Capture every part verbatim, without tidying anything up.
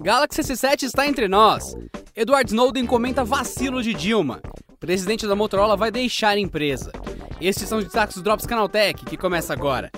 Galaxy S sete está entre nós. Edward Snowden comenta vacilo de Dilma. Presidente da Motorola vai deixar a empresa. Estes são os destaques do Drops Canaltech, que começa agora.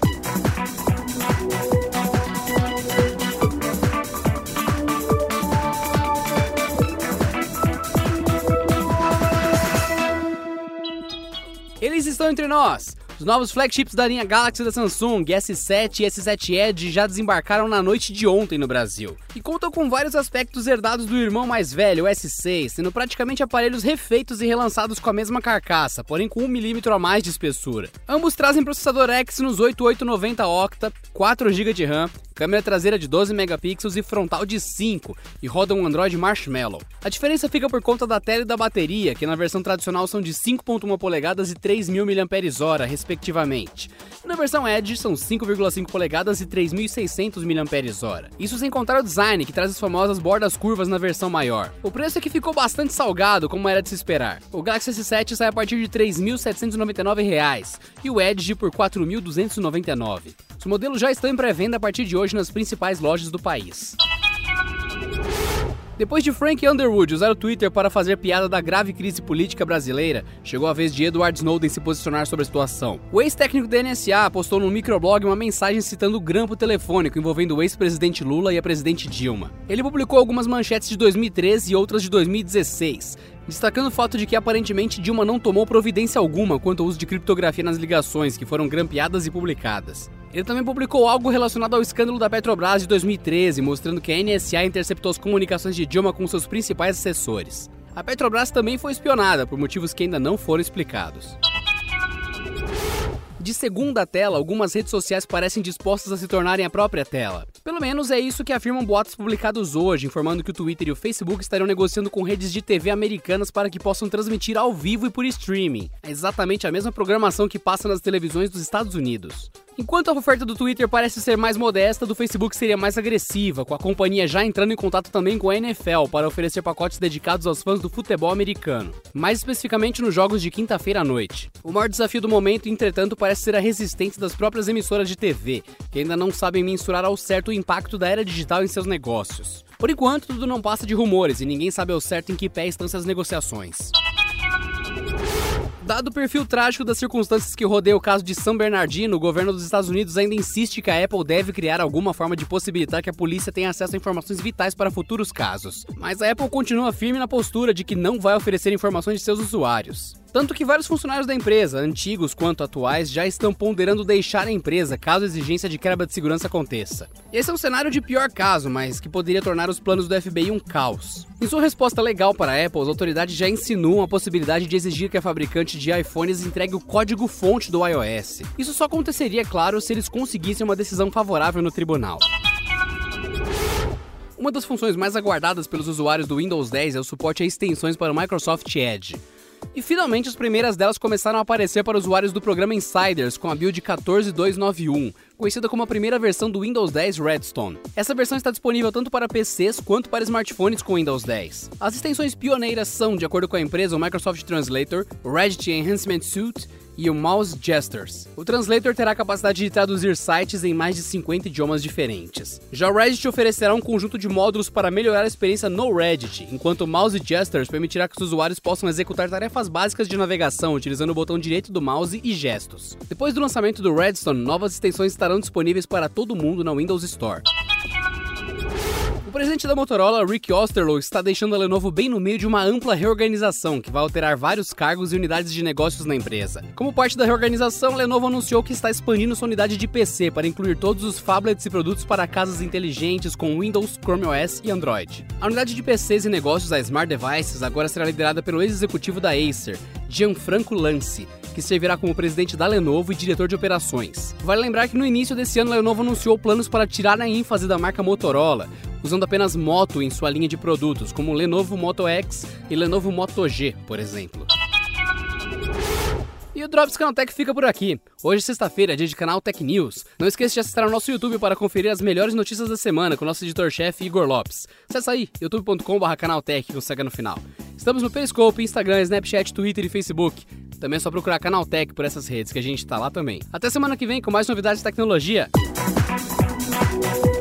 Eles estão entre nós. Os novos flagships da linha Galaxy da Samsung, S sete e S sete Edge, já desembarcaram na noite de ontem no Brasil. E contam com vários aspectos herdados do irmão mais velho, o S seis, sendo praticamente aparelhos refeitos e relançados com a mesma carcaça, porém com um milímetro a mais de espessura. Ambos trazem processador Exynos oitenta e oito noventa octa, quatro gigas de RAM, câmera traseira de doze megapixels e frontal de cinco, e rodam um Android Marshmallow. A diferença fica por conta da tela e da bateria, que na versão tradicional são de cinco vírgula uma polegadas e três mil miliampères-hora, respectivamente. E na versão Edge são cinco vírgula cinco polegadas e três mil e seiscentos miliampères-hora. Isso sem contar o design, que traz as famosas bordas curvas na versão maior. O preço é que ficou bastante salgado, como era de se esperar. O Galaxy S sete sai a partir de três mil setecentos e noventa e nove reais e o Edge por quatro mil duzentos e noventa e nove reais. Os modelos já estão em pré-venda a partir de hoje nas principais lojas do país. Depois de Frank Underwood usar o Twitter para fazer piada da grave crise política brasileira, chegou a vez de Edward Snowden se posicionar sobre a situação. O ex-técnico da N S A postou no microblog uma mensagem citando o grampo telefônico envolvendo o ex-presidente Lula e a presidente Dilma. Ele publicou algumas manchetes de dois mil e treze e outras de dois mil e dezesseis, destacando o fato de que aparentemente Dilma não tomou providência alguma quanto ao uso de criptografia nas ligações que foram grampeadas e publicadas. Ele também publicou algo relacionado ao escândalo da Petrobras de dois mil e treze, mostrando que a N S A interceptou as comunicações de Dilma com seus principais assessores. A Petrobras também foi espionada, por motivos que ainda não foram explicados. De segunda tela, algumas redes sociais parecem dispostas a se tornarem a própria tela. Pelo menos é isso que afirmam boatos publicados hoje, informando que o Twitter e o Facebook estarão negociando com redes de T V americanas para que possam transmitir ao vivo e por streaming. É exatamente a mesma programação que passa nas televisões dos Estados Unidos. Enquanto a oferta do Twitter parece ser mais modesta, a do Facebook seria mais agressiva, com a companhia já entrando em contato também com a N F L para oferecer pacotes dedicados aos fãs do futebol americano, mais especificamente nos jogos de quinta-feira à noite. O maior desafio do momento, entretanto, parece ser a resistência das próprias emissoras de T V, que ainda não sabem mensurar ao certo o impacto da era digital em seus negócios. Por enquanto, tudo não passa de rumores e ninguém sabe ao certo em que pé estão essas negociações. Dado o perfil trágico das circunstâncias que rodeiam o caso de San Bernardino, o governo dos Estados Unidos ainda insiste que a Apple deve criar alguma forma de possibilitar que a polícia tenha acesso a informações vitais para futuros casos. Mas a Apple continua firme na postura de que não vai oferecer informações de seus usuários. Tanto que vários funcionários da empresa, antigos quanto atuais, já estão ponderando deixar a empresa caso a exigência de quebra de segurança aconteça. Esse é um cenário de pior caso, mas que poderia tornar os planos do F B I um caos. Em sua resposta legal para a Apple, as autoridades já insinuam a possibilidade de exigir que a fabricante de iPhones entregue o código-fonte do iOS. Isso só aconteceria, claro, se eles conseguissem uma decisão favorável no tribunal. Uma das funções mais aguardadas pelos usuários do Windows dez é o suporte a extensões para o Microsoft Edge. E finalmente as primeiras delas começaram a aparecer para usuários do programa Insiders com a build quatorze ponto duzentos e noventa e um, conhecida como a primeira versão do Windows dez Redstone. Essa versão está disponível tanto para P Cs quanto para smartphones com Windows dez. As extensões pioneiras são, de acordo com a empresa, o Microsoft Translator, o Reddit Enhancement Suite e o Mouse Gestures. O Translator terá a capacidade de traduzir sites em mais de cinquenta idiomas diferentes. Já o Reddit oferecerá um conjunto de módulos para melhorar a experiência no Reddit, enquanto o Mouse Gestures permitirá que os usuários possam executar tarefas básicas de navegação utilizando o botão direito do mouse e gestos. Depois do lançamento do Redstone, novas extensões estarão disponíveis para todo mundo na Windows Store. O presidente da Motorola, Rick Osterloh, está deixando a Lenovo bem no meio de uma ampla reorganização que vai alterar vários cargos e unidades de negócios na empresa. Como parte da reorganização, a Lenovo anunciou que está expandindo sua unidade de P C para incluir todos os phablets e produtos para casas inteligentes com Windows, Chrome O S e Android. A unidade de P Cs e negócios, a Smart Devices, agora será liderada pelo ex-executivo da Acer, Gianfranco Lanci, que servirá como presidente da Lenovo e diretor de operações. Vale lembrar que no início desse ano a Lenovo anunciou planos para tirar a ênfase da marca Motorola, usando apenas Moto em sua linha de produtos, como o Lenovo Moto X e Lenovo Moto G, por exemplo. E o Drops Canaltech fica por aqui. Hoje, sexta-feira, é dia de Canaltech News. Não esqueça de acessar o nosso YouTube para conferir as melhores notícias da semana com o nosso editor-chefe Igor Lopes. Acesse aí, youtube ponto com barra canaltech com cega no final. Estamos no Periscope, Instagram, Snapchat, Twitter e Facebook. Também é só procurar Canaltech por essas redes que a gente tá lá também. Até semana que vem com mais novidades de tecnologia.